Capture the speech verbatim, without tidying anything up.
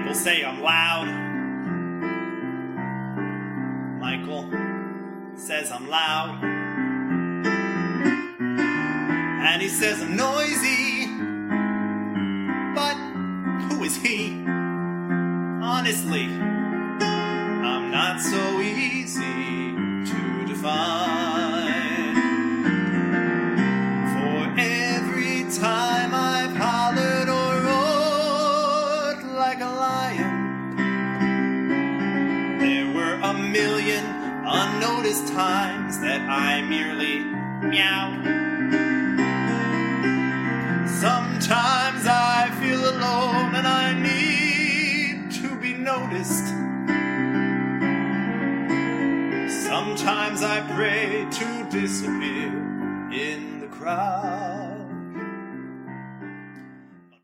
People say I'm loud. Michael says I'm loud. And he says I'm noisy. But who is he? Honestly, I'm not so easy to define. For every time I've hollered or roared like a lion, there were a million unnoticed times that I merely meowed. Sometimes I feel alone and I need to be noticed. Sometimes I pray to disappear in the crowd.